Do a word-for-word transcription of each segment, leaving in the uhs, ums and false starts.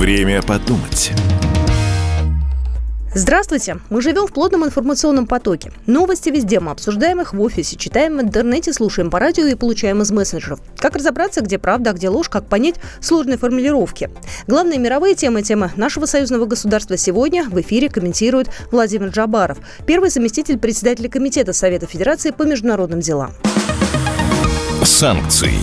Время подумать. Здравствуйте! Мы живем в плотном информационном потоке. Новости везде, мы обсуждаем их в офисе, читаем в интернете, слушаем по радио и получаем из мессенджеров. Как разобраться, где правда, а где ложь, как понять сложные формулировки. Главные мировые темы, темы нашего союзного государства сегодня в эфире комментирует Владимир Джабаров, первый заместитель председателя Комитета Совета Федерации по международным делам. Санкции.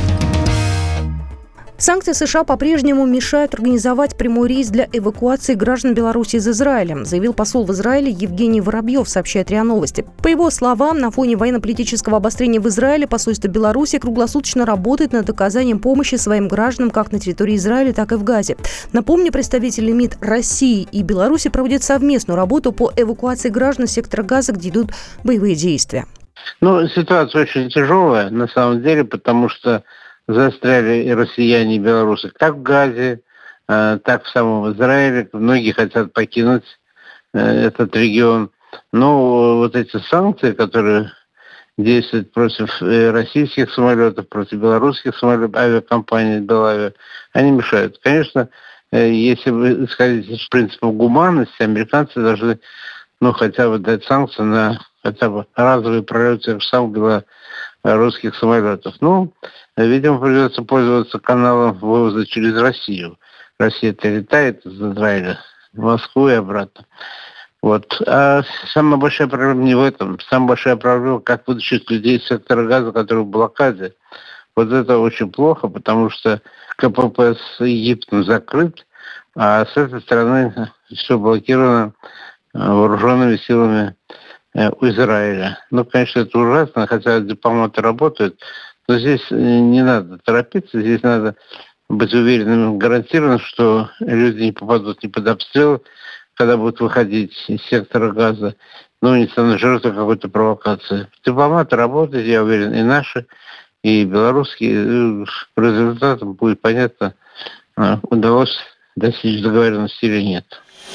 Санкции США по-прежнему мешают организовать прямой рейс для эвакуации граждан Беларуси из Израиля, заявил посол в Израиле Евгений Воробьев, сообщает РИА Новости. По его словам, на фоне военно-политического обострения в Израиле посольство Беларуси круглосуточно работает над оказанием помощи своим гражданам как на территории Израиля, так и в Газе. Напомню, представители МИД России и Беларуси проводят совместную работу по эвакуации граждан сектора Газа, где идут боевые действия. Ну, ситуация очень тяжелая, на самом деле, потому что застряли и россияне, и белорусы как в Газе, э, так в самом Израиле. Многие хотят покинуть э, этот регион. Но вот эти санкции, которые действуют против э, российских самолетов, против белорусских самолетов, авиакомпании Белавиа, они мешают. Конечно, э, если вы исходите из принципов гуманности, американцы должны ну, хотя бы дать санкции на хотя бы разовые пролеты в самых белорусских самолетов. Ну, видимо, придется пользоваться каналом вывоза через Россию. Россия-то летает из Израиля в Москву и обратно. Вот. А самая большая проблема не в этом. Самая большая проблема, как вытащить людей из сектора Газа, который в блокаде. Вот это очень плохо, потому что КПП с Египтом закрыт, а с этой стороны все блокировано вооруженными силами у Израиля. Ну, конечно, это ужасно, хотя дипломаты работают, но здесь не надо торопиться, здесь надо быть уверенным, гарантированным, что люди не попадут ни под обстрел, когда будут выходить из сектора Газа, ну, не станут жертвой какой-то провокации. Дипломаты работают, я уверен, и наши, и белорусские. По результатам будет понятно, удалось достичь договоренности или нет.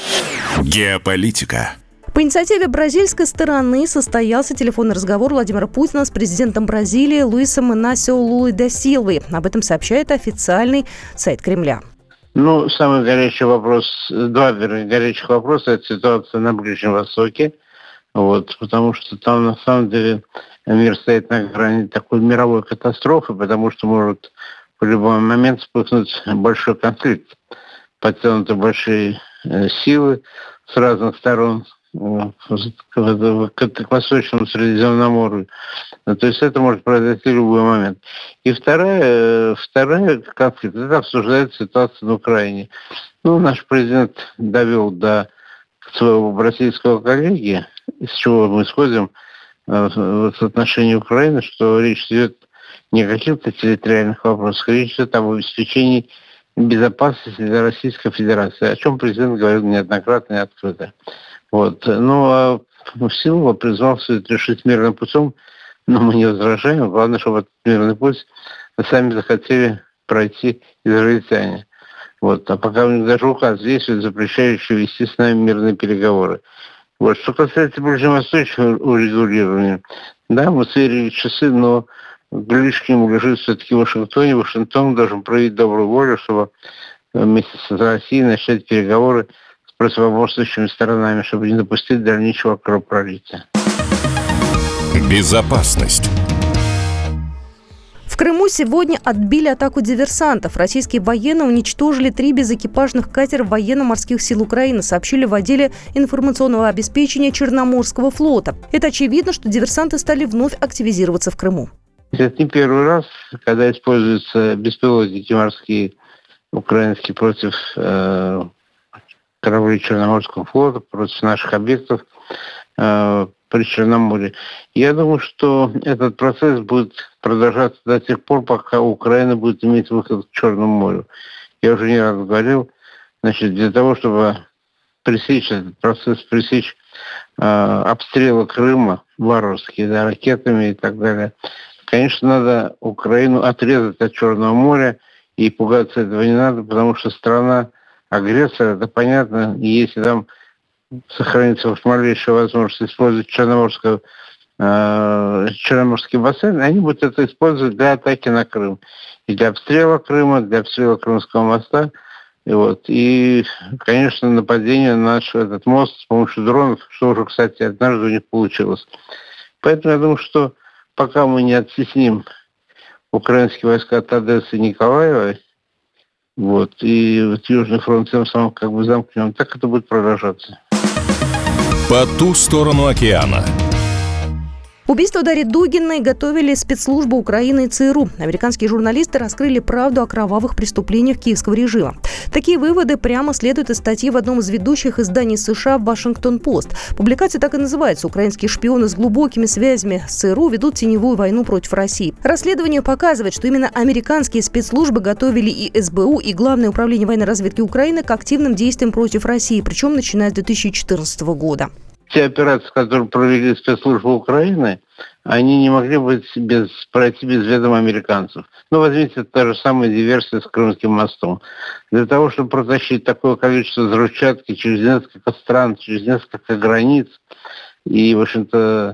Геополитика. По инициативе бразильской стороны состоялся телефонный разговор Владимира Путина с президентом Бразилии Луисом Инасио Лулой да Силвой. Об этом сообщает официальный сайт Кремля. Ну, самый горячий вопрос, два вернее, горячих вопроса – это ситуация на Ближнем Востоке. Вот, потому что там, на самом деле, мир стоит на грани такой мировой катастрофы, потому что может в любой момент вспыхнуть большой конфликт. Подтянуты большие силы с разных сторон к Восточному Средиземноморью. То есть это может произойти в любой момент. И вторая, вторая конфликт, это обсуждается ситуация на Украине. Ну, наш президент довел до своего бразильского коллеги, из чего мы исходим в отношении Украины, что речь идет не о каких-то территориальных вопросах, речь идет об обеспечении безопасности для Российской Федерации, о чем президент говорил неоднократно и открыто. Вот. Ну, а Силва призвал все это решить мирным путем, но мы не возражаем. Главное, чтобы этот мирный путь сами захотели пройти израильтяне. Вот. А пока у них даже указ действует, запрещающий вести с нами мирные переговоры. Вот. Что касается ближневосточного урегулирования, да, мы сверили часы, но ключ к нему лежит все-таки в Вашингтоне. Вашингтон должен проявить добрую волю, чтобы вместе с Россией начать переговоры с противоборствующими сторонами, чтобы не допустить дальнейшего кровопролития. Безопасность. В Крыму сегодня отбили атаку диверсантов. Российские военные уничтожили три безэкипажных катера военно-морских сил Украины, сообщили в отделе информационного обеспечения Черноморского флота. Это очевидно, что диверсанты стали вновь активизироваться в Крыму. Это не первый раз, когда используются беспилотники морские украинские против э, кораблей Черноморского флота, против наших объектов э, при Черноморье. Я думаю, что этот процесс будет продолжаться до тех пор, пока Украина будет иметь выход к Черному морю. Я уже не раз говорил, значит, для того, чтобы пресечь этот процесс, пресечь э, обстрелы Крыма варварские, да, ракетами и так далее, конечно, надо Украину отрезать от Черного моря, и пугаться этого не надо, потому что страна агрессор, это понятно, и если там сохранится хоть малейшая возможность использовать Черноморское, э, Черноморский бассейн, они будут это использовать для атаки на Крым. И для обстрела Крыма, для обстрела Крымского моста, И, вот, и, конечно, нападение на наш этот мост с помощью дронов, что уже, кстати, однажды у них получилось. Поэтому я думаю, что пока мы не оттесним украинские войска от Одессы и Николаева, вот, и вот Южный фронт тем самым как бы замкнем, так это будет продолжаться. По ту сторону океана. Убийство Дарьи Дугиной готовили спецслужбы Украины и ЦРУ. Американские журналисты раскрыли правду о кровавых преступлениях киевского режима. Такие выводы прямо следуют из статьи в одном из ведущих изданий США «Вашингтон-Пост». Публикация так и называется: «Украинские шпионы с глубокими связями с ЦРУ ведут теневую войну против России». Расследование показывает, что именно американские спецслужбы готовили и СБУ, и Главное управление военной разведки Украины к активным действиям против России, причем начиная с две тысячи четырнадцатого года. Те операции, которые провели спецслужбы Украины, они не могли быть без, пройти без ведома американцев. Ну, возьмите та же самая диверсия с Крымским мостом. Для того, чтобы протащить такое количество взрывчатки через несколько стран, через несколько границ, и, в общем-то,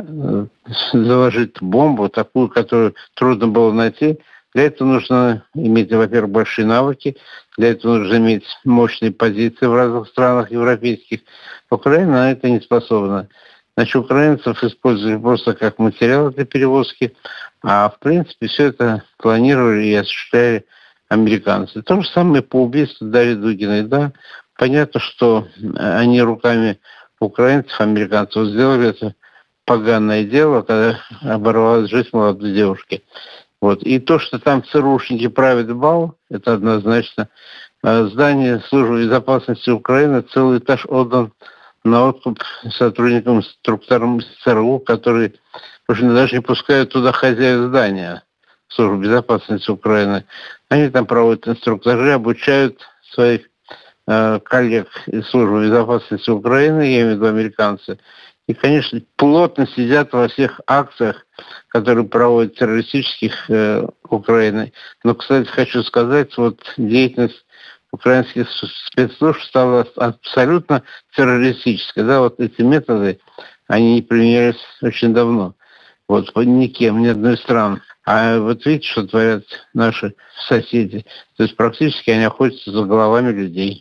заложить бомбу, такую, которую трудно было найти, для этого нужно иметь, во-первых, большие навыки, для этого нужно иметь мощные позиции в разных странах европейских. Украина на это не способна. Значит, украинцев использовали просто как материал для перевозки, а в принципе все это планировали и осуществляли американцы. То же самое по убийству Дарьи Дугиной. Да, понятно, что они руками украинцев, американцев сделали это поганое дело, когда оборвалась жизнь молодой девушки. Вот. И то, что там ЦРУшники правят бал, это однозначно. Здание службы безопасности Украины, целый этаж отдан на откуп сотрудникам, инструкторам ЦРУ, которые, в общем, даже не пускают туда хозяев здания службы безопасности Украины. Они там проводят инструктажи, обучают своих э, коллег из службы безопасности Украины, я имею в виду американцы. И, конечно, плотно сидят во всех акциях, которые проводят террористических э, Украины. Но, кстати, хочу сказать, вот деятельность украинских спецслужб стала абсолютно террористической. Да, вот эти методы, они не применялись очень давно. Вот никем, ни одной страны. А вот видите, что творят наши соседи. То есть практически они охотятся за головами людей.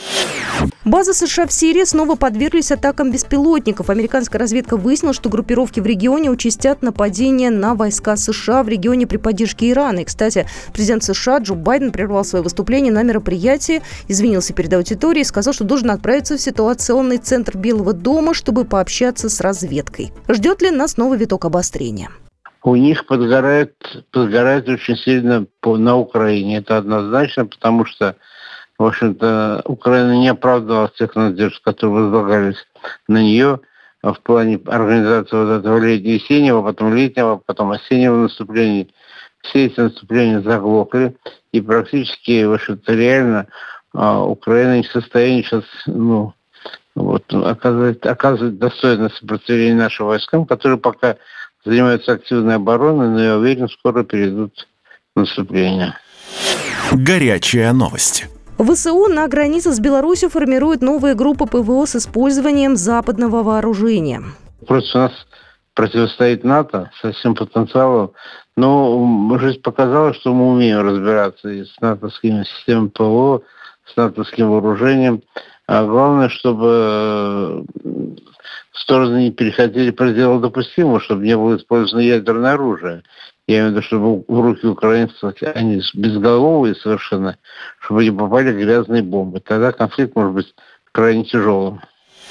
Базы США в Сирии снова подверглись атакам беспилотников. Американская разведка выяснила, что группировки в регионе участят нападения на войска США в регионе при поддержке Ирана. И, кстати, президент США Джо Байден прервал свое выступление на мероприятии, извинился перед аудиторией и сказал, что должен отправиться в ситуационный центр Белого дома, чтобы пообщаться с разведкой. Ждет ли нас новый виток обострения? У них подгорает, подгорает очень сильно на Украине. Это однозначно, потому что, в общем-то, Украина не оправдывала тех надежд, которые возлагались на нее в плане организации вот этого летнего-осеннего, потом летнего, потом осеннего наступления. Все эти наступления заглохли, и практически, в общем-то, реально Украина не в состоянии сейчас, ну, вот, оказывать, оказывать достойное сопротивление нашим войскам, которые пока занимаются активной обороной, но я уверен, скоро перейдут в наступление. Горячая новость. ВСУ на границе с Беларусью формирует новые группы ПВО с использованием западного вооружения. Против нас противостоит НАТО со всем потенциалом. Но жизнь показала, что мы умеем разбираться и с натовскими системами ПВО, с натовским вооружением. А главное, чтобы стороны не переходили пределы допустимого, чтобы не было использовано ядерное оружие. Я имею в виду, чтобы в руки украинцев, они безголовые совершенно, чтобы не попали грязные бомбы. Тогда конфликт может быть крайне тяжелым.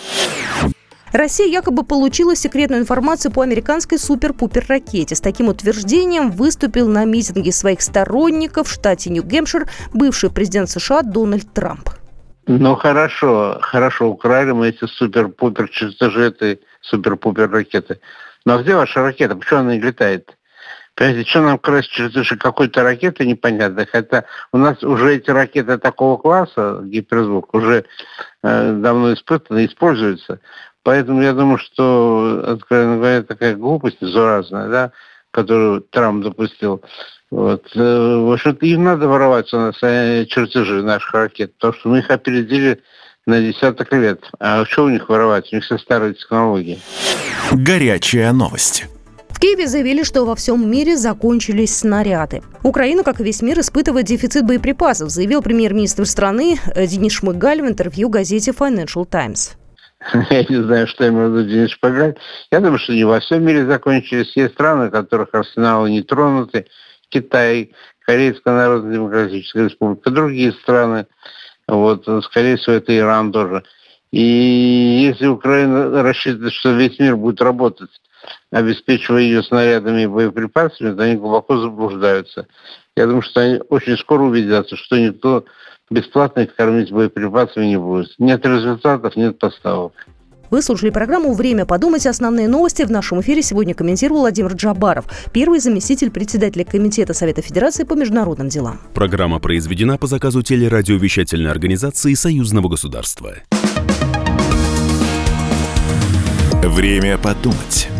Россия якобы получила секретную информацию по американской супер-пупер-ракете. С таким утверждением выступил на митинге своих сторонников в штате Нью-Гэмпшир бывший президент США Дональд Трамп. Ну хорошо, хорошо, украли мы эти супер-пупер чертежи этой супер-пупер-ракеты. Но где ваша ракета? Почему она не летает? Понимаете, что нам красть чертежи какой-то ракеты, непонятно. Хотя у нас уже эти ракеты такого класса, гиперзвук, уже э, давно испытаны, используются. Поэтому я думаю, что, откровенно говоря, такая глупость несуразная, да, которую Трамп допустил. Вот. В общем-то, им надо воровать у нас чертежи наших ракет, потому что мы их опередили на десяток лет. А что у них воровать? У них все старые технологии. Горячая новость. В Киеве заявили, что во всем мире закончились снаряды. Украина, как и весь мир, испытывает дефицит боеприпасов, заявил премьер-министр страны Денис Шмыгаль в интервью газете Financial Times. Я не знаю, что имел в виду Денис Шмыгаль. Я думаю, что не во всем мире закончились. Есть страны, у которых арсеналы не тронуты. Китай, Корейская Народно-Демократическая Республика, другие страны. Вот, скорее всего, это Иран тоже. И если Украина рассчитывает, что весь мир будет работать, обеспечивая ее снарядами и боеприпасами, то они глубоко заблуждаются. Я думаю, что они очень скоро убедятся, что никто бесплатно их кормить боеприпасами не будет. Нет результатов, нет поставок. Вы слушали программу «Время подумать». Основные новости в нашем эфире сегодня комментировал Владимир Джабаров, первый заместитель председателя Комитета Совета Федерации по международным делам. Программа произведена по заказу телерадиовещательной организации Союзного государства. Время подумать.